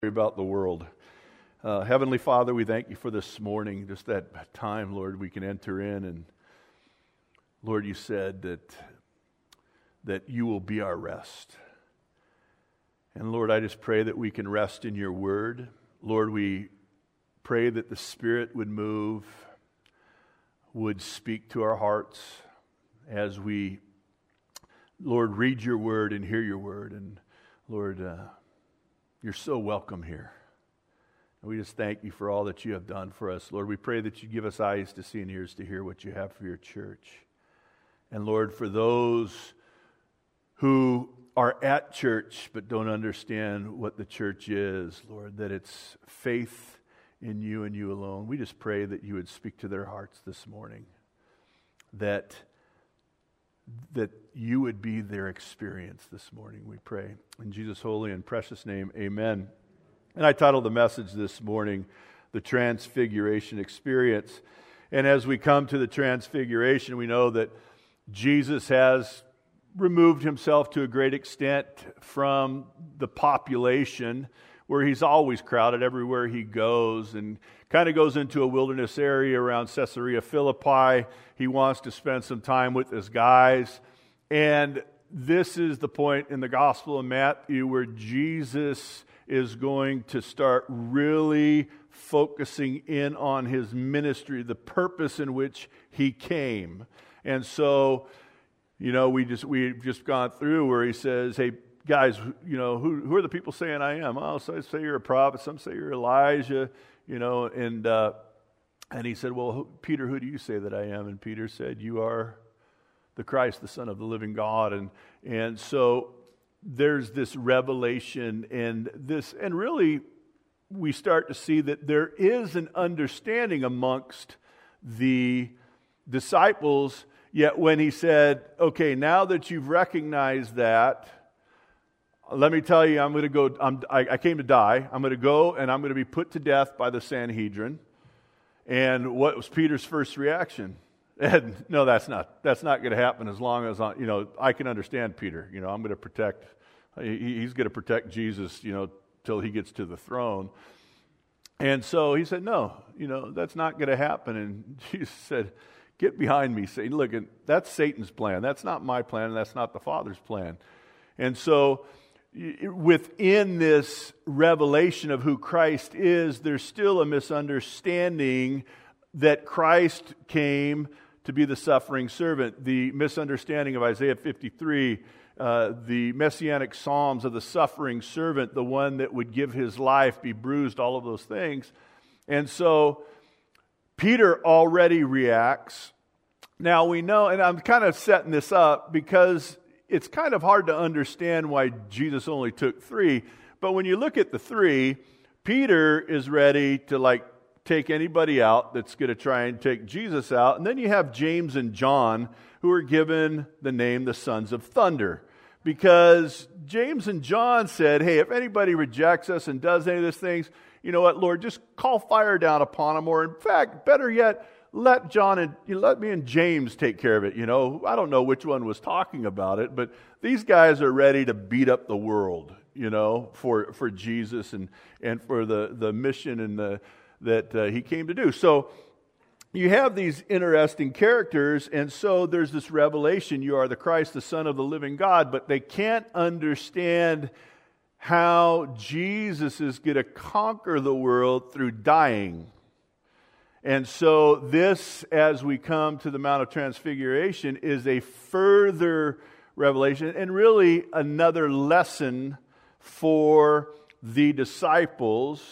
About the world. Heavenly Father, we thank you for this morning, just that time, Lord, we can enter in. And Lord, you said that you will be our rest. And Lord, I just pray that we can rest in your word. Lord, we pray that the Spirit would move, would speak to our hearts as we, Lord, read your word and hear your word. And Lord, you're so welcome here. And we just thank you for all that you have done for us. Lord, we pray that you give us eyes to see and ears to hear what you have for your church. And Lord, for those who are at church but don't understand what the church is, Lord, that it's faith in you and you alone, we just pray that you would speak to their hearts this morning, that you would be their experience this morning, we pray. In Jesus' holy and precious name, amen. And I titled the message this morning, The Transfiguration Experience. And as we come to the Transfiguration, we know that Jesus has removed himself to a great extent from the population, where he's always crowded everywhere he goes, and kind of goes into a wilderness area around Caesarea Philippi. He wants to spend some time with his guys. And this is the point in the Gospel of Matthew where Jesus is going to start really focusing in on his ministry, the purpose in which he came. And so, we've just gone through where he says, hey, guys, who are the people saying I am? Oh, some say you're a prophet, some say you're Elijah, and he said, well, Peter, who do you say that I am? And Peter said, you are the Christ, the Son of the living God. And so there's this revelation and really we start to see that there is an understanding amongst the disciples. Yet when he said, okay, now that you've recognized that, let me tell you, I'm going to go. I came to die. I'm going to go, and I'm going to be put to death by the Sanhedrin. And what was Peter's first reaction? And no, that's not going to happen as long as I can understand Peter. I'm going to protect. He's going to protect Jesus. Till he gets to the throne. And so he said, no, that's not going to happen. And Jesus said, get behind me, Satan. Look, that's Satan's plan. That's not my plan, and that's not the Father's plan. And so within this revelation of who Christ is, there's still a misunderstanding that Christ came to be the suffering servant. The misunderstanding of Isaiah 53, the messianic psalms of the suffering servant, the one that would give his life, be bruised, all of those things. And so Peter already reacts. Now we know, and I'm kind of setting this up because it's kind of hard to understand why Jesus only took 3. But when you look at the 3, Peter is ready to take anybody out that's going to try and take Jesus out. And then you have James and John, who are given the name the sons of thunder. Because James and John said, hey, if anybody rejects us and does any of these things, you know what, Lord, just call fire down upon them. Or in fact, better yet, let me and James take care of it. I don't know which one was talking about it, but these guys are ready to beat up the world, for Jesus and for the mission and that he came to do. So you have these interesting characters, and so there's this revelation. You are the Christ, the Son of the living God, but they can't understand how Jesus is going to conquer the world through dying. And so this, as we come to the Mount of Transfiguration, is a further revelation and really another lesson for the disciples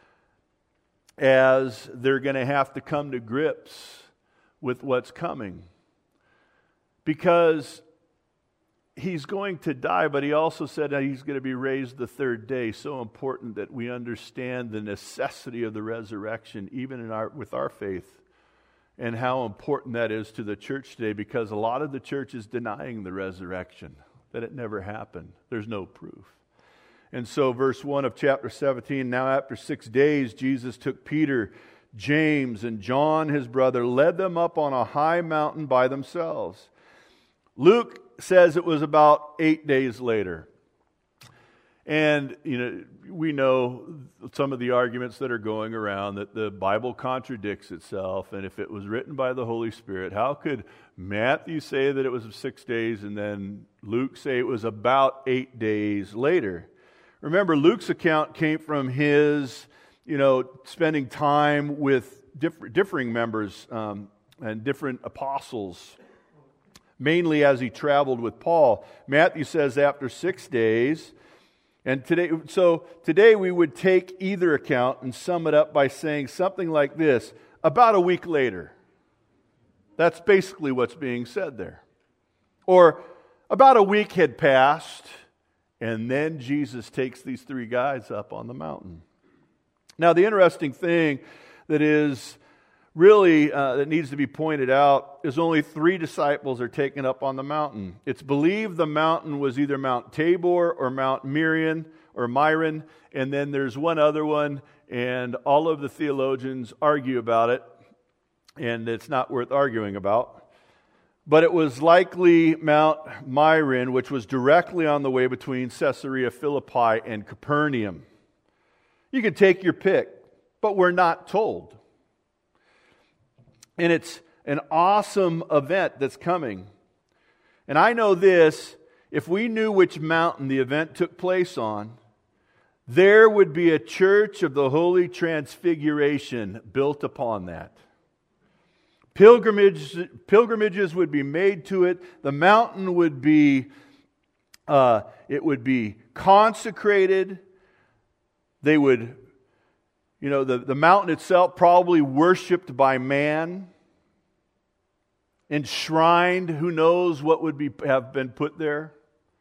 as they're going to have to come to grips with what's coming. Because he's going to die, but he also said that he's going to be raised the third day. So important that we understand the necessity of the resurrection, even with our faith, and how important that is to the church today, because a lot of the church is denying the resurrection, that it never happened. There's no proof. And so verse 1 of chapter 17, now after 6 days, Jesus took Peter, James, and John, his brother, led them up on a high mountain by themselves. Luke says it was about 8 days later. And, we know some of the arguments that are going around that the Bible contradicts itself. And if it was written by the Holy Spirit, how could Matthew say that it was 6 days and then Luke say it was about 8 days later? Remember, Luke's account came from his, spending time with differing members and different apostles, mainly as he traveled with Paul. Matthew says after 6 days. And today we would take either account and sum it up by saying something like this: about a week later. That's basically what's being said there. Or about a week had passed, and then Jesus takes these 3 guys up on the mountain. Now, the interesting thing that is really that needs to be pointed out is only 3 disciples are taken up on the mountain. It's believed the mountain was either Mount Tabor or Mount Myron, and then there's one other one, and all of the theologians argue about it, and it's not worth arguing about. But it was likely Mount Myron, which was directly on the way between Caesarea Philippi and Capernaum. You can take your pick, but we're not told. And it's an awesome event that's coming. And I know this: if we knew which mountain the event took place on, there would be a church of the Holy Transfiguration built upon that. Pilgrimages would be made to it. The mountain would be consecrated. They would, the mountain itself probably worshipped by man, enshrined. Who knows what would have been put there?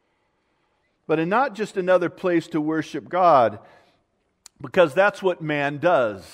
But in not just another place to worship God, because that's what man does.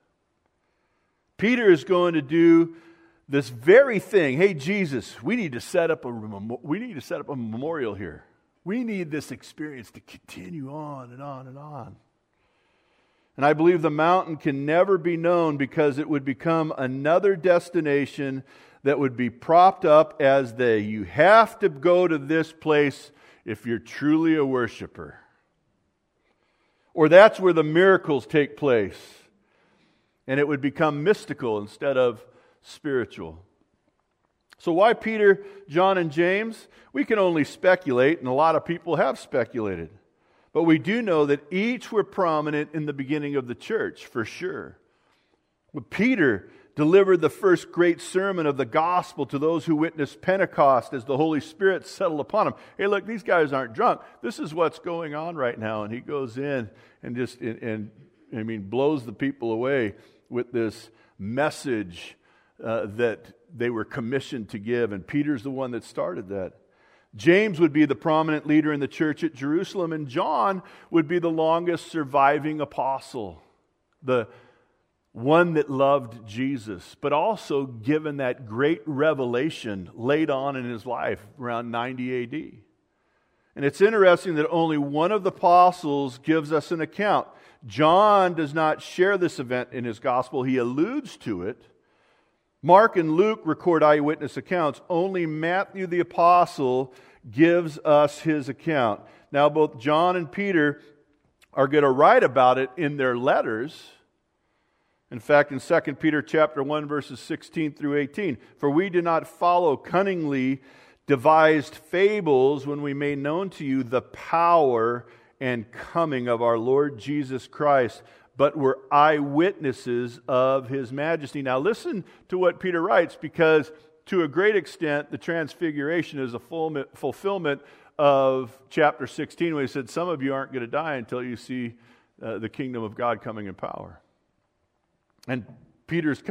Peter is going to do this very thing. Hey, Jesus, we need to set up a memorial here. We need this experience to continue on and on and on. And I believe the mountain can never be known because it would become another destination that would be propped up as you have to go to this place if you're truly a worshiper. Or that's where the miracles take place. And it would become mystical instead of spiritual. So why Peter, John, and James? We can only speculate, and a lot of people have speculated. But we do know that each were prominent in the beginning of the church, for sure. But Peter delivered the first great sermon of the gospel to those who witnessed Pentecost as the Holy Spirit settled upon them. Hey, look, these guys aren't drunk. This is what's going on right now. And he goes in and blows the people away with this message that they were commissioned to give. And Peter's the one that started that. James would be the prominent leader in the church at Jerusalem, and John would be the longest surviving apostle, the one that loved Jesus, but also given that great revelation late on in his life around 90 AD. And it's interesting that only one of the apostles gives us an account. John does not share this event in his gospel. He alludes to it. Mark and Luke record eyewitness accounts. Only Matthew the apostle gives us his account. Now, both John and Peter are going to write about it in their letters. In fact, in 2 Peter chapter 1, verses 16 through 18, "For we do not follow cunningly devised fables when we made known to you the power and coming of our Lord Jesus Christ, but were eyewitnesses of His majesty." Now listen to what Peter writes, because to a great extent the transfiguration is a fulfillment of chapter 16, when he said, some of you aren't going to die until you see the kingdom of God coming in power. And Peter's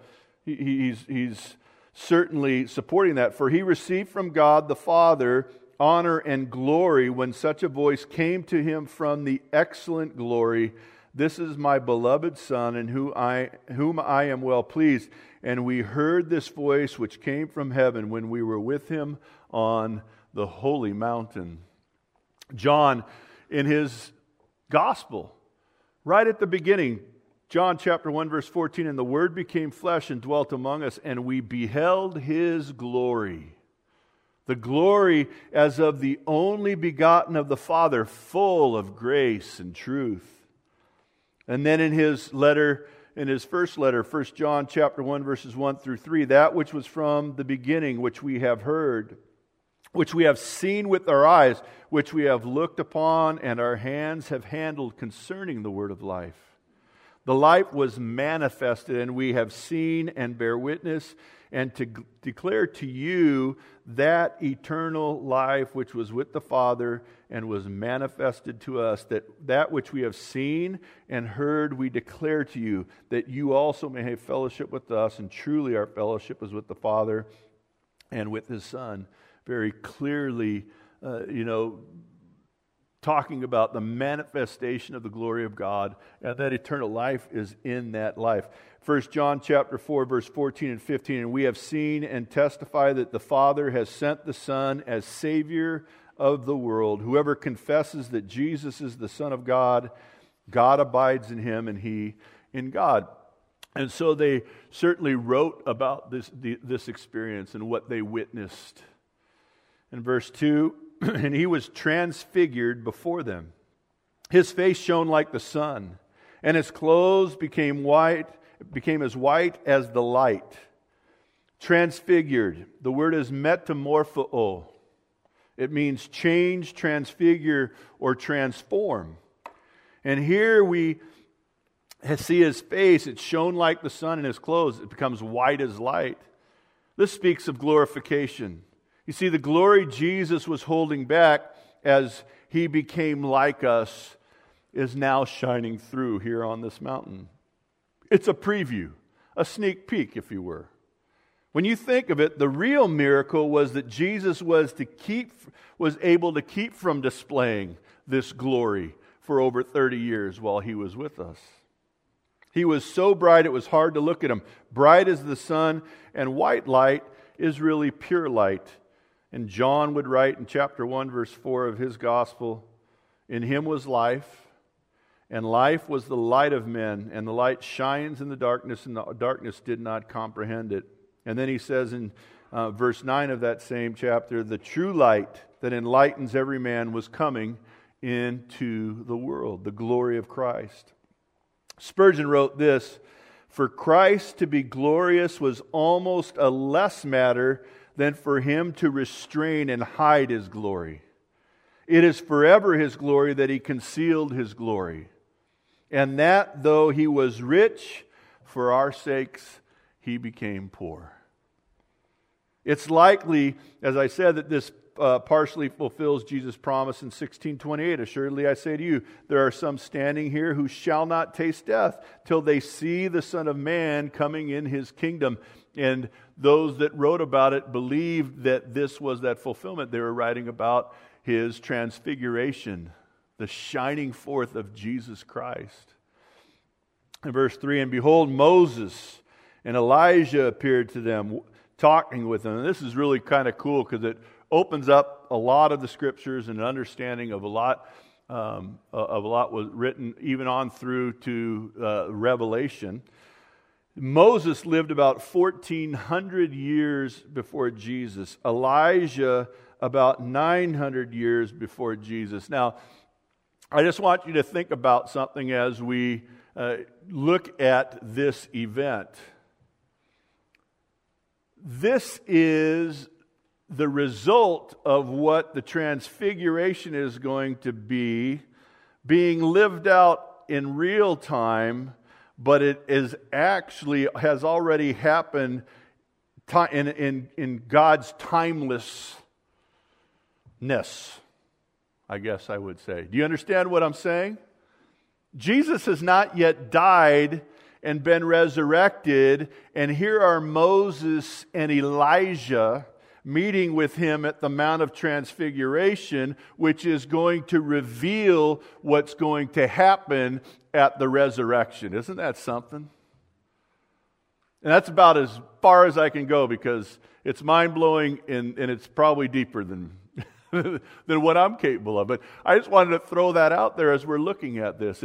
he's certainly supporting that. "For he received from God the Father honor and glory when such a voice came to him from the excellent glory, 'This is my beloved Son, in whom I am well pleased.' And we heard this voice which came from heaven when we were with him on the holy mountain." John, in his gospel, right at the beginning, John chapter 1, verse 14, "And the Word became flesh and dwelt among us, and we beheld His glory." The glory as of the only begotten of the Father, full of grace and truth. And then in his first letter, 1 John chapter 1, verses 1 through 3, that which was from the beginning, which we have heard, which we have seen with our eyes, which we have looked upon, and our hands have handled concerning the word of life. The life was manifested, and we have seen and bear witness, and to declare to you that eternal life which was with the Father and was manifested to us, that which we have seen and heard we declare to you, that you also may have fellowship with us, and truly our fellowship is with the Father and with His Son. Very clearly, talking about the manifestation of the glory of God, and that eternal life is in that life. 1 John chapter 4, verse 14 and 15, and we have seen and testify that the Father has sent the Son as Savior of the world. Whoever confesses that Jesus is the Son of God, God abides in him and he in God. And so they certainly wrote about this experience and what they witnessed. In verse 2, and he was transfigured before them. His face shone like the sun, and his clothes became as white as the light. Transfigured. The word is metamorpho. It means change, transfigure, or transform. And here we see his face. It shone like the sun, and his clothes, it becomes white as light. This speaks of glorification. You see, the glory Jesus was holding back as he became like us is now shining through here on this mountain. It's a preview, a sneak peek, if you were. When you think of it, the real miracle was that Jesus was able to keep from displaying this glory for over 30 years while he was with us. He was so bright it was hard to look at him. Bright as the sun, and white light is really pure light. And John would write in chapter 1, verse 4 of his gospel, in him was life, and life was the light of men, and the light shines in the darkness, and the darkness did not comprehend it. And then he says in verse 9 of that same chapter, the true light that enlightens every man was coming into the world, the glory of Christ. Spurgeon wrote this, for Christ to be glorious was almost a less matter than for him to restrain and hide his glory. It is forever his glory that he concealed his glory. And that though he was rich, for our sakes he became poor. It's likely, as I said, that this partially fulfills Jesus' promise in 16:28. Assuredly I say to you, there are some standing here who shall not taste death till they see the Son of Man coming in his kingdom. And those that wrote about it believed that this was that fulfillment. They were writing about his transfiguration, the shining forth of Jesus Christ. In verse 3, and behold, Moses and Elijah appeared to them, talking with them. And this is really kind of cool because it opens up a lot of the scriptures and an understanding of a lot was written even on through to Revelation. Moses lived about 1,400 years before Jesus. Elijah about 900 years before Jesus. Now, I just want you to think about something as we look at this event. This is the result of what the transfiguration is going to be, being lived out in real time, but it is actually has already happened in God's timelessness, I guess I would say. Do you understand what I'm saying? Jesus has not yet died and been resurrected, and here are Moses and Elijah meeting with him at the Mount of Transfiguration, which is going to reveal what's going to happen at the resurrection. Isn't that something? And that's about as far as I can go because it's mind-blowing and it's probably deeper than what I'm capable of. But I just wanted to throw that out there as we're looking at this.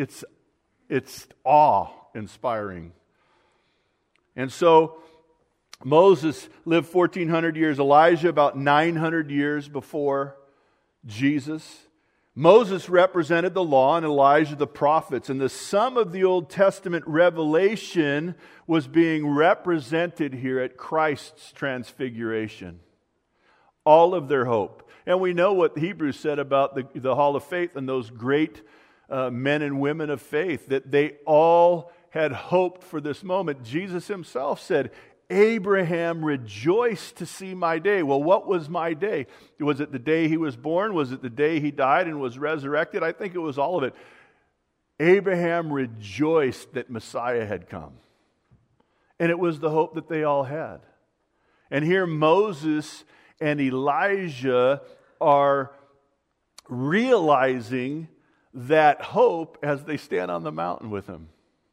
It's awe-inspiring. And so Moses lived 1,400 years. Elijah about 900 years before Jesus. Moses represented the law and Elijah the prophets. And the sum of the Old Testament revelation was being represented here at Christ's transfiguration. All of their hope. And we know what Hebrews said about the Hall of Faith and those great men and women of faith, that they all had hoped for this moment. Jesus himself said, Abraham rejoiced to see my day. Well, what was my day? Was it the day he was born? Was it the day he died and was resurrected? I think it was all of it. Abraham rejoiced that Messiah had come. And it was the hope that they all had. And here Moses and Elijah are realizing that hope as they stand on the mountain with him.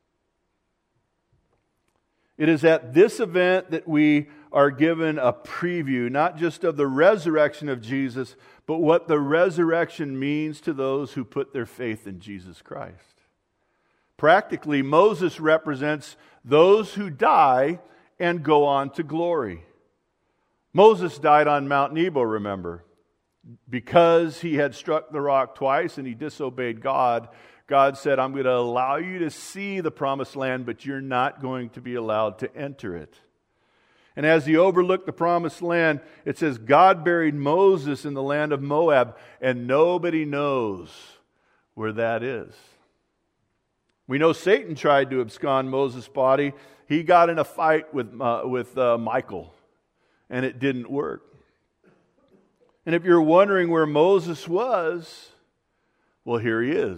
It is at this event that we are given a preview, not just of the resurrection of Jesus, but what the resurrection means to those who put their faith in Jesus Christ. Practically, Moses represents those who die and go on to glory. Moses died on Mount Nebo, remember. Because he had struck the rock twice and he disobeyed God, God said, I'm going to allow you to see the promised land, but you're not going to be allowed to enter it. And as he overlooked the promised land, it says, God buried Moses in the land of Moab, and nobody knows where that is. We know Satan tried to abscond Moses' body. He got in a fight with Michael, and it didn't work. And if you're wondering where Moses was, well, here he is.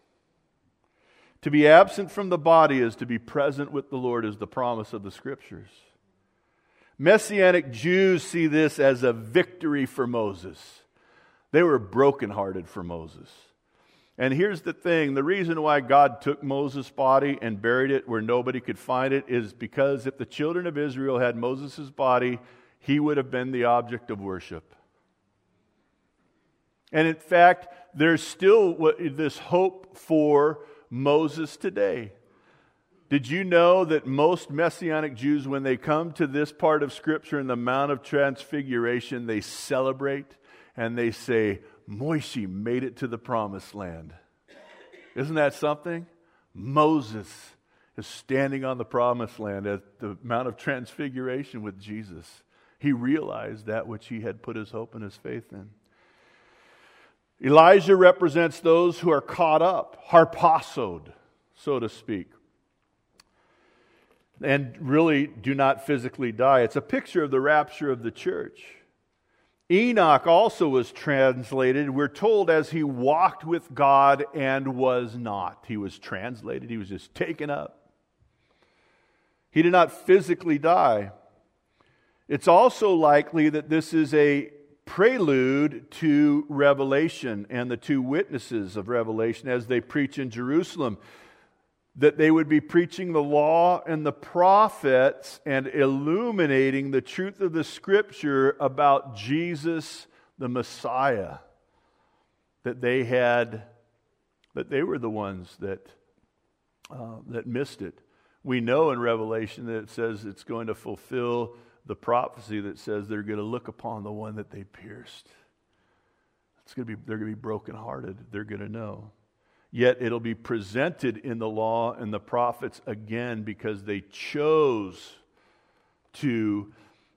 To be absent from the body is to be present with the Lord, is the promise of the Scriptures. Messianic Jews see this as a victory for Moses. They were brokenhearted for Moses. And here's the thing, the reason why God took Moses' body and buried it where nobody could find it is because if the children of Israel had Moses' body, he would have been the object of worship. And in fact, there's still this hope for Moses today. Did you know that most Messianic Jews, when they come to this part of Scripture in the Mount of Transfiguration, they celebrate and they say, Moshe made it to the promised land. Isn't that something? Moses is standing on the promised land at the Mount of Transfiguration with Jesus. He realized that which he had put his hope and his faith in. Elijah represents those who are caught up, harpazoed, so to speak, and really do not physically die. It's a picture of the rapture of the church. Enoch also was translated, we're told, as he walked with God and was not. He was translated, he was just taken up. He did not physically die. It's also likely that this is a prelude to Revelation and the two witnesses of Revelation as they preach in Jerusalem, that they would be preaching the law and the prophets and illuminating the truth of the Scripture about Jesus the Messiah, that they were the ones that missed it. We know in Revelation that it says it's going to fulfill the prophecy that says they're going to look upon the one that they pierced. They're going to be brokenhearted. They're going to know. Yet it'll be presented in the law and the prophets again because they chose to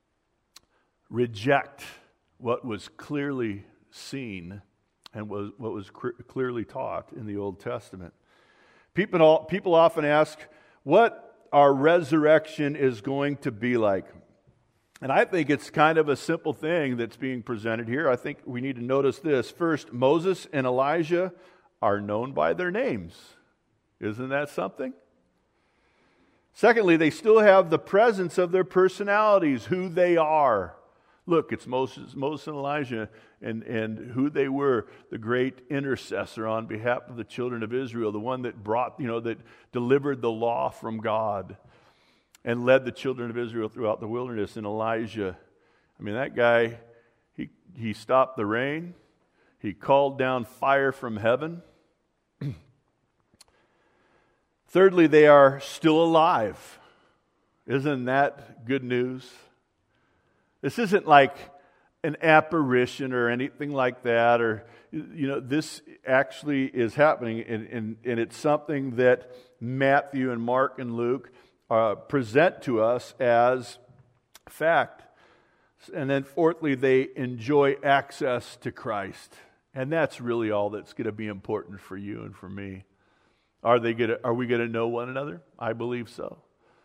reject what was clearly seen and what was clearly taught in the Old Testament. People often ask what our resurrection is going to be like. And I think it's kind of a simple thing that's being presented here. I think we need to notice this. First, Moses and Elijah are known by their names. Isn't that something? Secondly, they still have the presence of their personalities, who they are. Look, it's Moses and Elijah and who they were, the great intercessor on behalf of the children of Israel, the one that that delivered the law from God and led the children of Israel throughout the wilderness. And Elijah, that guy, he stopped the rain. He called down fire from heaven. Thirdly, they are still alive. Isn't that good news? This isn't like an apparition or anything like that, or this actually is happening, and it's something that Matthew and Mark and Luke present to us as fact. And then fourthly, they enjoy access to Christ. And that's really all that's going to be important for you and for me. Are we going to know one another? I believe so.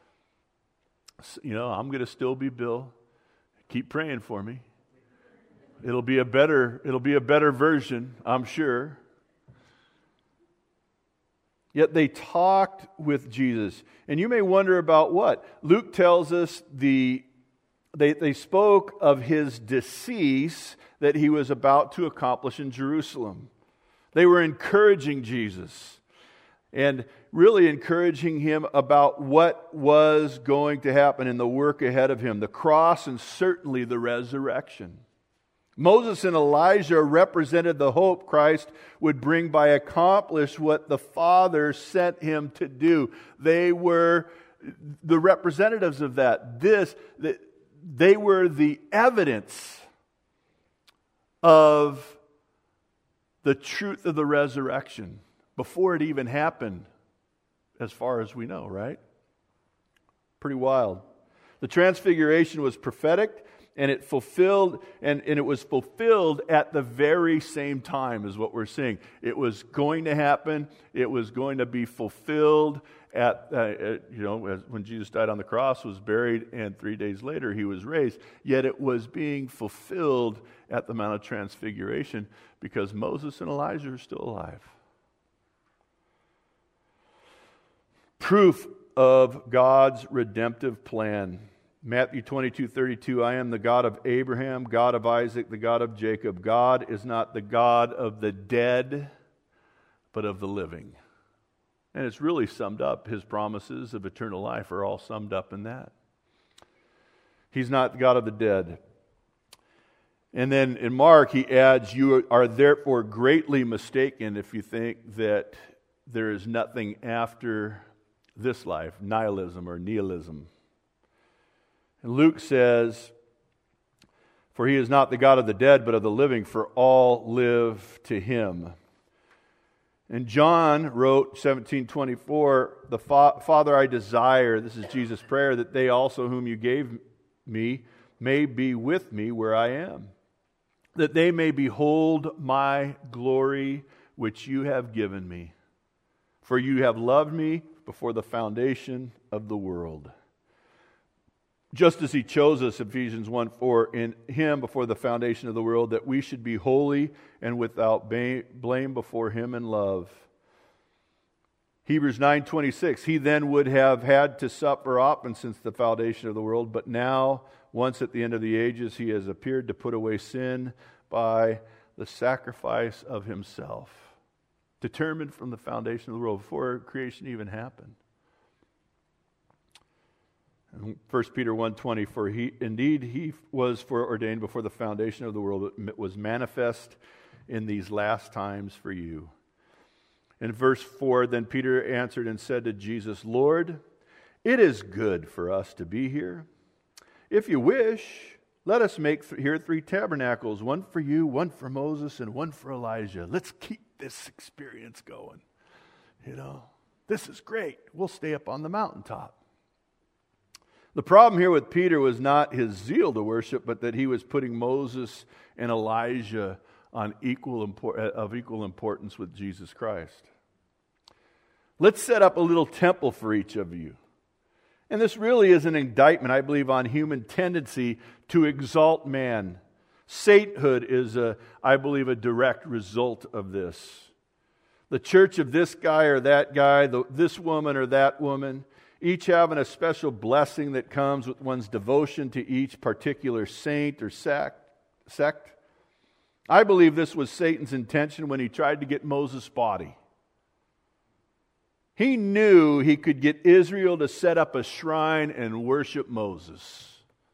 I'm going to still be Bill. Keep praying for me. It'll be a better version, I'm sure. Yet they talked with Jesus. And you may wonder about what? Luke tells us they spoke of his decease that he was about to accomplish in Jerusalem. They were encouraging Jesus and really encouraging him about what was going to happen in the work ahead of him, the cross and certainly the resurrection. Moses and Elijah represented the hope Christ would bring by accomplish what the Father sent him to do. They were the representatives of that. They were the evidence of the truth of the resurrection before it even happened, as far as we know, right? Pretty wild. The transfiguration was prophetic. And it fulfilled, and it was fulfilled at the very same time as what we're seeing. It was going to happen. It was going to be fulfilled when Jesus died on the cross, was buried, and 3 days later he was raised. Yet it was being fulfilled at the Mount of Transfiguration because Moses and Elijah are still alive. Proof of God's redemptive plan. Matthew 22:32, I am the God of Abraham, God of Isaac, the God of Jacob. God is not the God of the dead, but of the living. And it's really summed up. His promises of eternal life are all summed up in that. He's not the God of the dead. And then in Mark, he adds, you are therefore greatly mistaken if you think that there is nothing after this life, nihilism or nihilism. And Luke says, for he is not the God of the dead, but of the living, for all live to him. And John wrote, 17:24, the Father, I desire, this is Jesus' prayer, that they also whom you gave me may be with me where I am, that they may behold my glory which you have given me. For you have loved me before the foundation of the world. Just as he chose us, Ephesians 1:4, in him before the foundation of the world, that we should be holy and without blame before him in love. Hebrews 9:26, he then would have had to suffer often since the foundation of the world, but now, once at the end of the ages, he has appeared to put away sin by the sacrifice of himself, determined from the foundation of the world, before creation even happened. 1 Peter 1:20, for he was foreordained before the foundation of the world, it was manifest in these last times for you. In verse 4, then Peter answered and said to Jesus, Lord, it is good for us to be here. If you wish, let us make here 3 tabernacles, one for you, one for Moses, and one for Elijah. Let's keep this experience going. This is great. We'll stay up on the mountaintop. The problem here with Peter was not his zeal to worship, but that he was putting Moses and Elijah on equal importance with Jesus Christ. Let's set up a little temple for each of you. And this really is an indictment, I believe, on human tendency to exalt man. Sainthood is, I believe, a direct result of this. The church of this guy or that guy, this woman or that woman, each having a special blessing that comes with one's devotion to each particular saint or sect. I believe this was Satan's intention when he tried to get Moses' body. He knew he could get Israel to set up a shrine and worship Moses.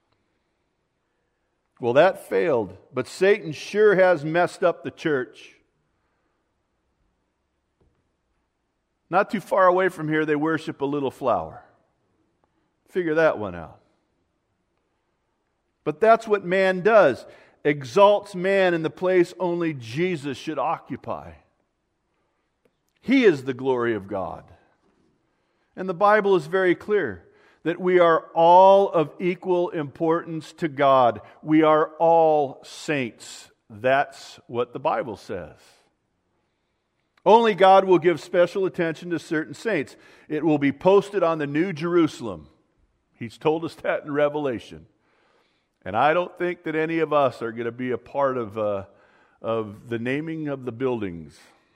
Well, that failed, but Satan sure has messed up the church. Not too far away from here, they worship a little flower. Figure that one out. But that's what man does. Exalts man in the place only Jesus should occupy. He is the glory of God. And the Bible is very clear that we are all of equal importance to God. We are all saints. That's what the Bible says. Only God will give special attention to certain saints. It will be posted on the New Jerusalem. He's told us that in Revelation. And I don't think that any of us are going to be a part of the naming of the buildings.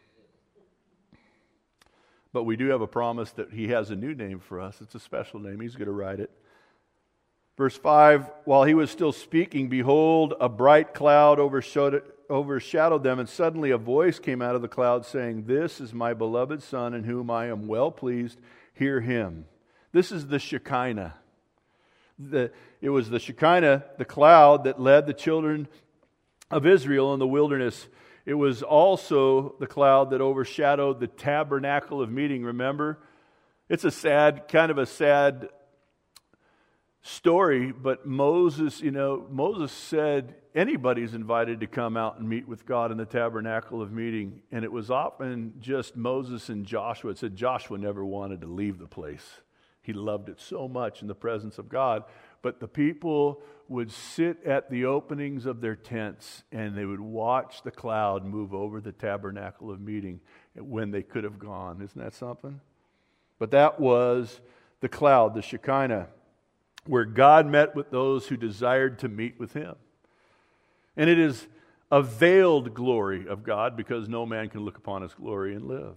But we do have a promise that He has a new name for us. It's a special name. He's going to write it. Verse 5, while He was still speaking, behold, a bright cloud overshadowed them, and suddenly a voice came out of the cloud saying, "This is my beloved Son, in whom I am well pleased. Hear Him." This is the Shekinah. It was the Shekinah, the cloud that led the children of Israel in the wilderness. It was also the cloud that overshadowed the tabernacle of meeting. Remember? It's kind of a sad story, but Moses said anybody's invited to come out and meet with God in the tabernacle of meeting. And it was often just Moses and Joshua. It said Joshua never wanted to leave the place. He loved it so much in the presence of God. But the people would sit at the openings of their tents and they would watch the cloud move over the tabernacle of meeting when they could have gone. Isn't that something? But that was the cloud, the Shekinah, where God met with those who desired to meet with Him. And it is a veiled glory of God because no man can look upon His glory and live.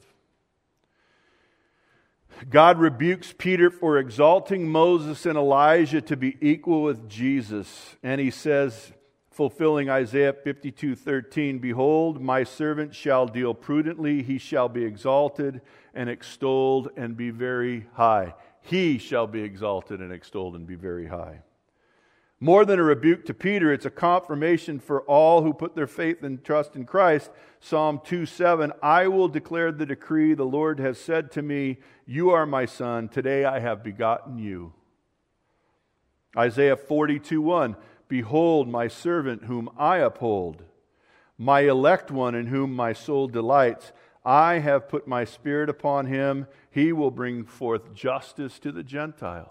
God rebukes Peter for exalting Moses and Elijah to be equal with Jesus. And He says, fulfilling Isaiah 52:13, "Behold, my servant shall deal prudently. He shall be exalted and extolled and be very high." He shall be exalted and extolled and be very high. More than a rebuke to Peter, it's a confirmation for all who put their faith and trust in Christ. Psalm 2:7, "I will declare the decree. The Lord has said to me, you are my son. Today I have begotten you." Isaiah 42:1, "Behold my servant whom I uphold, my elect one in whom my soul delights. I have put my spirit upon him. He will bring forth justice to the Gentiles."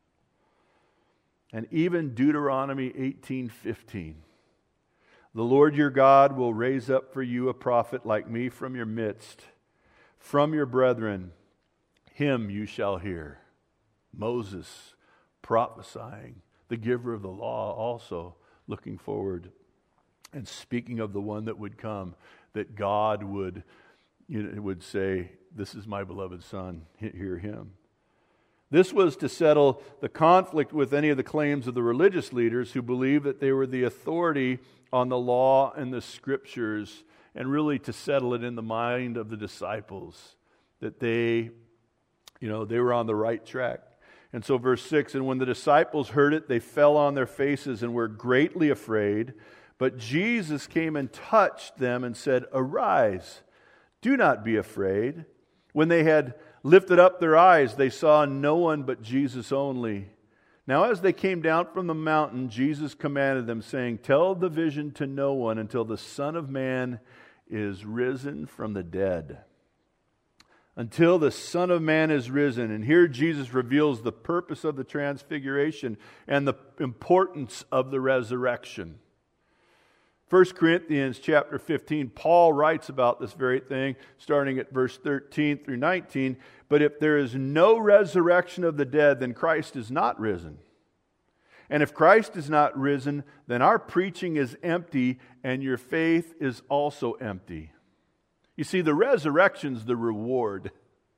And even Deuteronomy 18:15, "The Lord your God will raise up for you a prophet like me from your midst, from your brethren. Him you shall hear." Moses prophesying, the giver of the law also looking forward and speaking of the one that would come, that God would say, "This is my beloved Son, hear Him." This was to settle the conflict with any of the claims of the religious leaders who believed that they were the authority on the law and the Scriptures, and really to settle it in the mind of the disciples that they were on the right track. And so verse 6, "And when the disciples heard it, they fell on their faces and were greatly afraid. But Jesus came and touched them and said, 'Arise, do not be afraid.' When they had lifted up their eyes, they saw no one but Jesus only. Now as they came down from the mountain, Jesus commanded them, saying, 'Tell the vision to no one until the Son of Man is risen from the dead.'" Until the Son of Man is risen. And here Jesus reveals the purpose of the transfiguration and the importance of the resurrection. 1 Corinthians chapter 15, Paul writes about this very thing, starting at verse 13 through 19. "But if there is no resurrection of the dead, then Christ is not risen. And if Christ is not risen, then our preaching is empty, and your faith is also empty." You see, the resurrection's the reward.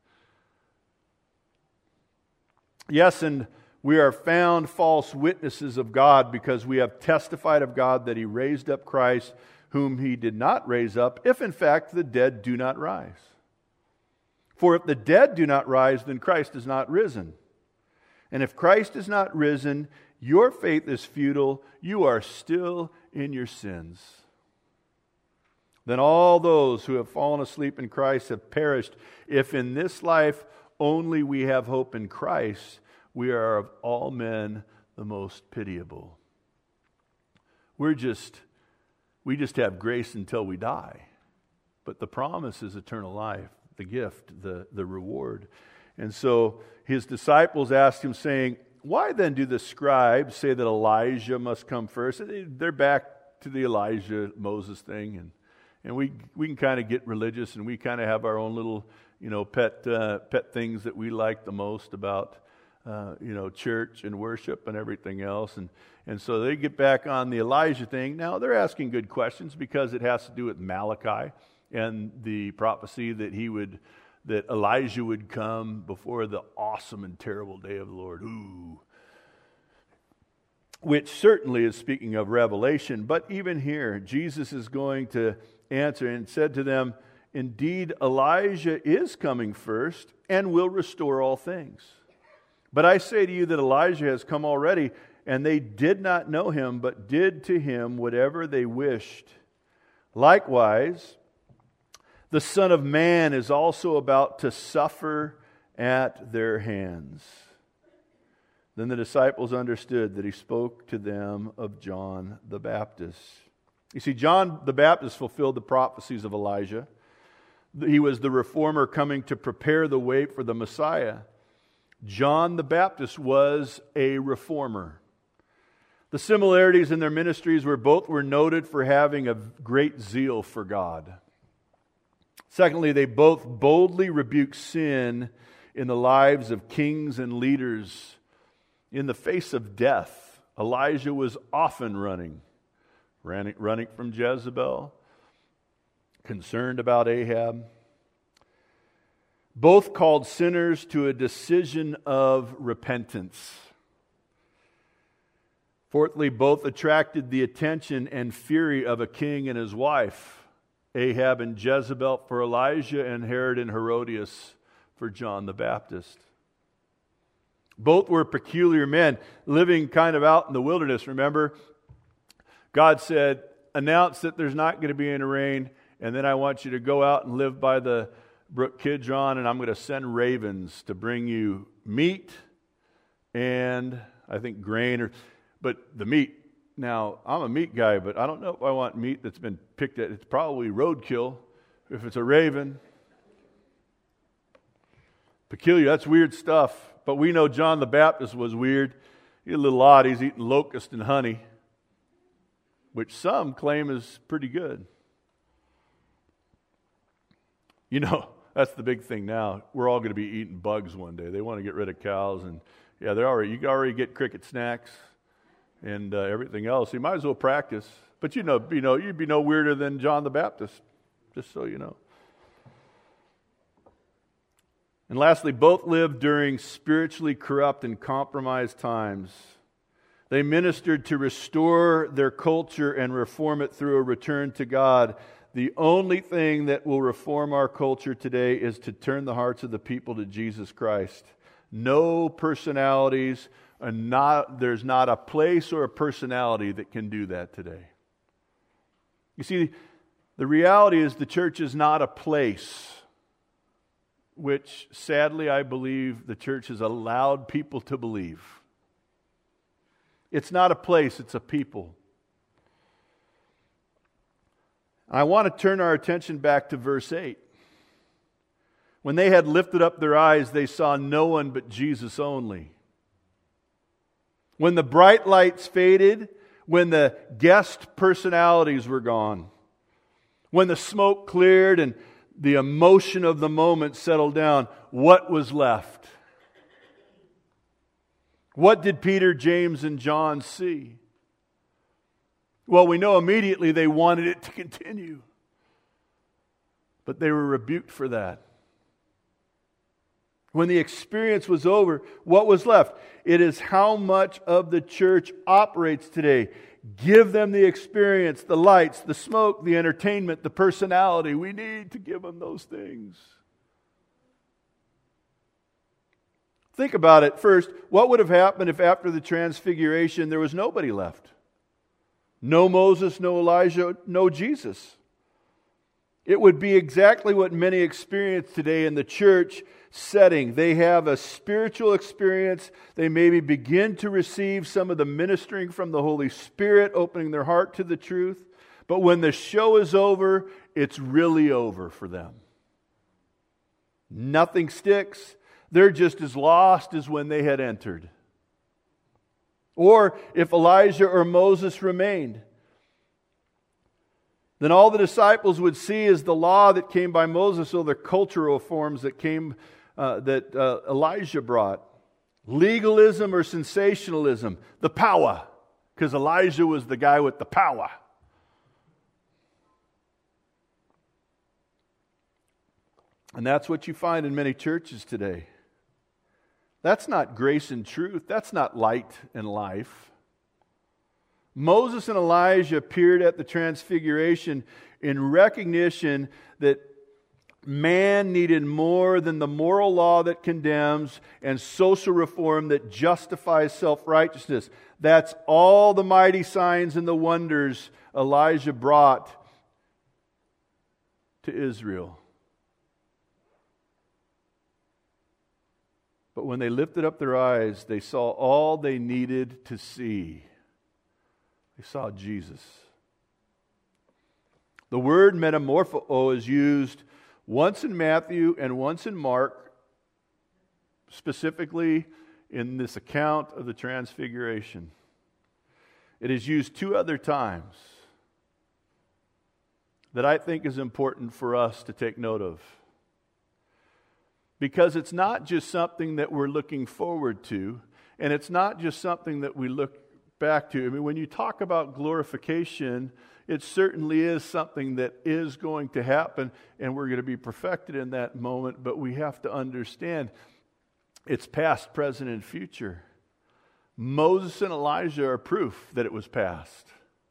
Yes, and we are found false witnesses of God because we have testified of God that He raised up Christ, whom He did not raise up, if in fact the dead do not rise. For if the dead do not rise, then Christ is not risen. And if Christ is not risen, your faith is futile. You are still in your sins. Then all those who have fallen asleep in Christ have perished. If in this life only we have hope in Christ, we are of all men the most pitiable. We just have grace until we die. But the promise is eternal life, the gift, the reward. And so his disciples asked him, saying, why then do the scribes say that Elijah must come first? They're back to the Elijah, Moses thing. And we can kind of get religious, and we kind of have our own little, pet things that we like the most about, church and worship and everything else. And so they get back on the Elijah thing. Now, they're asking good questions because it has to do with Malachi and the prophecy that Elijah would come before the awesome and terrible day of the Lord. Ooh. Which certainly is speaking of Revelation. But even here, Jesus is going to answer and said to them, indeed, Elijah is coming first and will restore all things. But I say to you that Elijah has come already, and they did not know him, but did to him whatever they wished. Likewise, the Son of Man is also about to suffer at their hands. Then the disciples understood that he spoke to them of John the Baptist. You see, John the Baptist fulfilled the prophecies of Elijah. He was the reformer coming to prepare the way for the Messiah. John the Baptist was a reformer. The similarities in their ministries were both were noted for having a great zeal for God. Secondly, they both boldly rebuke sin in the lives of kings and leaders. In the face of death, Elijah was often running from Jezebel, concerned about Ahab. Both called sinners to a decision of repentance. Fourthly, both attracted the attention and fury of a king and his wife. Ahab and Jezebel for Elijah, and Herod and Herodias for John the Baptist. Both were peculiar men living kind of out in the wilderness. Remember, God said, announce that there's not going to be any rain, and then I want you to go out and live by the brook Kidron, and I'm going to send ravens to bring you meat and I think grain, but the meat. Now, I'm a meat guy, but I don't know if I want meat that's been picked at. It's probably roadkill if it's a raven. Peculiar, that's weird stuff. But we know John the Baptist was weird. He's a little odd. He's eating locust and honey, which some claim is pretty good. That's the big thing now. We're all going to be eating bugs one day. They want to get rid of cows, and you can already get cricket snacks and everything else. You might as well practice. But you'd be no weirder than John the Baptist, just so you know. And lastly, both lived during spiritually corrupt and compromised times. They ministered to restore their culture and reform it through a return to God. The only thing that will reform our culture today is to turn the hearts of the people to Jesus Christ. No personalities, there's not a place or a personality that can do that today. You see, the reality is the church is not a place, which sadly I believe the church has allowed people to believe. It's not a place, it's a people. I want to turn our attention back to verse 8. When they had lifted up their eyes, they saw no one but Jesus only. When the bright lights faded, when the guest personalities were gone, when the smoke cleared and the emotion of the moment settled down, what was left? What did Peter, James, and John see? Well, we know immediately they wanted it to continue. But they were rebuked for that. When the experience was over, what was left? It is how much of the church operates today. Give them the experience, the lights, the smoke, the entertainment, the personality. We need to give them those things. Think about it first. What would have happened if after the transfiguration there was nobody left? No Moses, no Elijah, no Jesus. It would be exactly what many experience today in the church setting. They have a spiritual experience. They maybe begin to receive some of the ministering from the Holy Spirit, opening their heart to the truth. But when the show is over, it's really over for them. Nothing sticks. They're just as lost as when they had entered. Or if Elijah or Moses remained, then all the disciples would see is the law that came by Moses, or the cultural forms that Elijah brought. Legalism or sensationalism. The power. Because Elijah was the guy with the power. And that's what you find in many churches today. That's not grace and truth. That's not light and life. Moses and Elijah appeared at the Transfiguration in recognition that man needed more than the moral law that condemns and social reform that justifies self-righteousness. That's all the mighty signs and the wonders Elijah brought to Israel. But when they lifted up their eyes, they saw all they needed to see. They saw Jesus. The word metamorpho is used once in Matthew and once in Mark, specifically in this account of the Transfiguration. It is used 2 other times that I think is important for us to take note of. Because it's not just something that we're looking forward to, and it's not just something that we look back to. I mean, when you talk about glorification, it certainly is something that is going to happen, and we're going to be perfected in that moment, but we have to understand it's past, present, and future. Moses and Elijah are proof that it was past.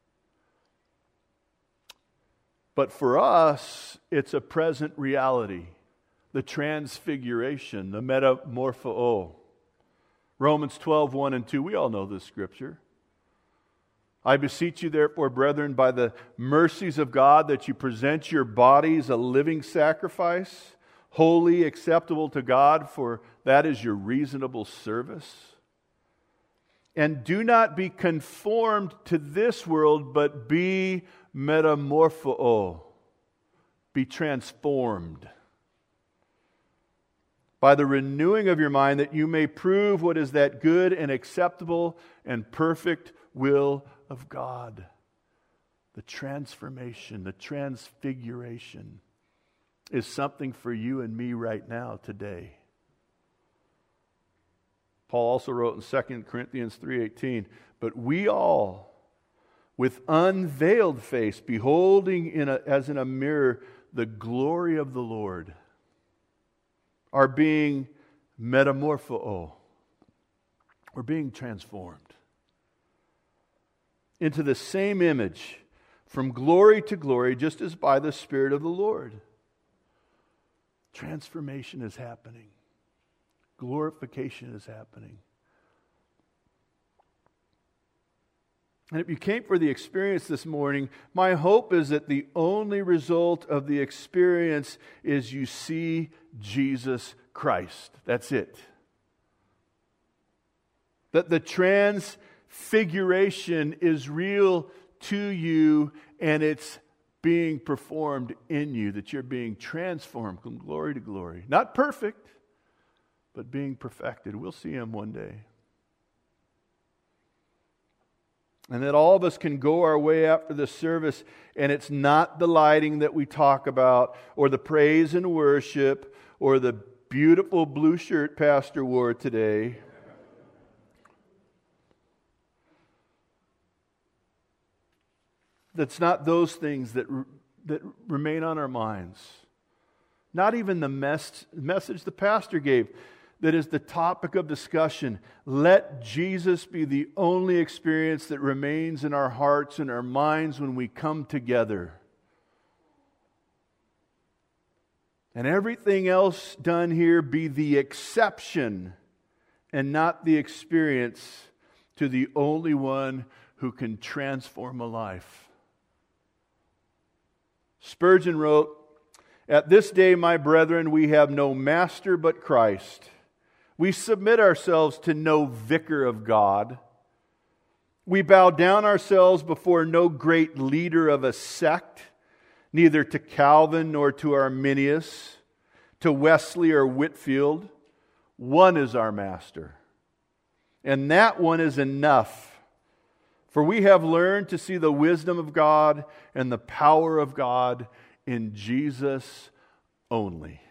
But for us, it's a present reality. The transfiguration, the metamorpho. Romans 12, 1 and 2. We all know this scripture. I beseech you, therefore, brethren, by the mercies of God, that you present your bodies a living sacrifice, holy, acceptable to God, for that is your reasonable service. And do not be conformed to this world, but be metamorpho. Be transformed by the renewing of your mind, that you may prove what is that good and acceptable and perfect will of God. The transformation, the transfiguration is something for you and me right now, today. Paul also wrote in 2 Corinthians 3:18, but we all, with unveiled face, beholding as in a mirror the glory of the Lord, are being metamorpho. We're being transformed into the same image from glory to glory, just as by the Spirit of the Lord. Transformation is happening. Glorification is happening. And if you came for the experience this morning, my hope is that the only result of the experience is you see Jesus Christ. That's it. That the transfiguration is real to you and it's being performed in you, that you're being transformed from glory to glory. Not perfect, but being perfected. We'll see Him one day. And that all of us can go our way after the service, and it's not the lighting that we talk about, or the praise and worship, or the beautiful blue shirt Pastor wore today. That's not those things that remain on our minds. Not even the message the pastor gave that is the topic of discussion. Let Jesus be the only experience that remains in our hearts and our minds when we come together. And everything else done here be the exception and not the experience to the only one who can transform a life. Spurgeon wrote, At this day, my brethren, we have no master but Christ. We submit ourselves to no vicar of God. We bow down ourselves before no great leader of a sect, neither to Calvin nor to Arminius, to Wesley or Whitfield. One is our master, and that one is enough. For we have learned to see the wisdom of God and the power of God in Jesus only.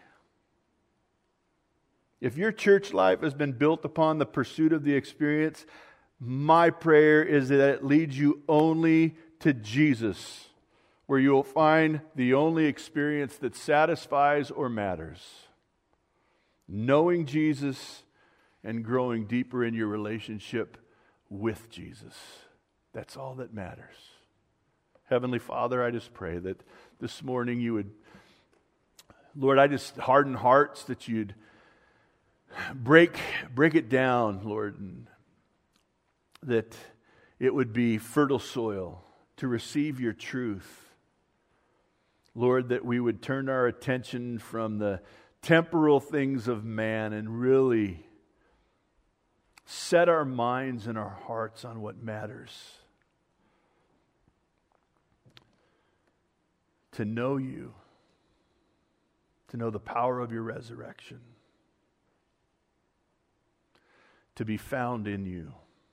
If your church life has been built upon the pursuit of the experience, my prayer is that it leads you only to Jesus, where you will find the only experience that satisfies or matters. Knowing Jesus and growing deeper in your relationship with Jesus. That's all that matters. Heavenly Father, I just pray that this morning you would, Lord, I just harden hearts, that you'd break it down, Lord, and that it would be fertile soil to receive your truth. Lord, that we would turn our attention from the temporal things of man and really set our minds and our hearts on what matters. To know you, to know the power of your resurrection, to be found in you.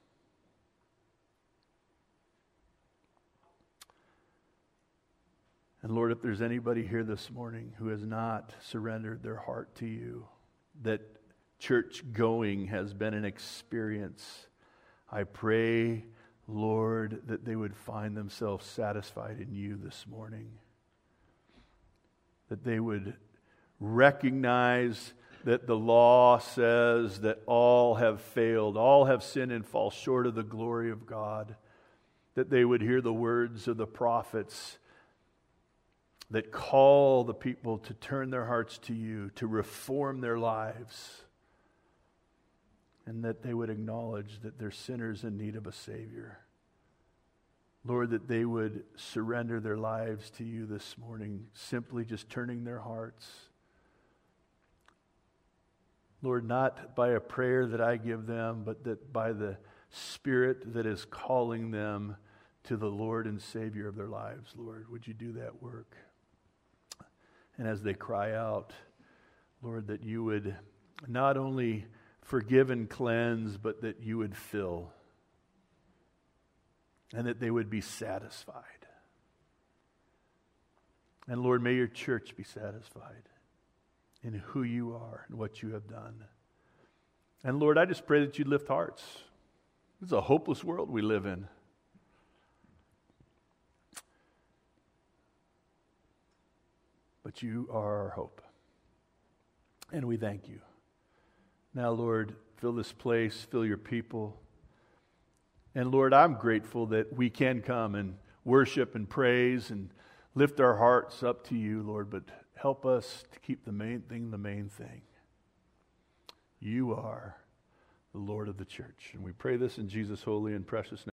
And Lord, if there's anybody here this morning who has not surrendered their heart to you, that church going has been an experience, I pray, Lord, that they would find themselves satisfied in you this morning. That they would recognize that the law says that all have failed, all have sinned and fall short of the glory of God. That they would hear the words of the prophets that call the people to turn their hearts to you, to reform their lives, and that they would acknowledge that they're sinners in need of a Savior. Lord, that they would surrender their lives to you this morning, simply just turning their hearts. Lord, not by a prayer that I give them, but that by the Spirit that is calling them to the Lord and Savior of their lives. Lord, would you do that work? And as they cry out, Lord, that you would not only forgive and cleanse, but that you would fill. And that they would be satisfied. And Lord, may your church be satisfied in who you are and what you have done. And Lord, I just pray that you'd lift hearts. This is a hopeless world we live in. But you are our hope. And we thank you. Now, Lord, fill this place, fill your people. And Lord, I'm grateful that we can come and worship and praise and lift our hearts up to you, Lord, but help us to keep the main thing the main thing. You are the Lord of the church. And we pray this in Jesus' holy and precious name.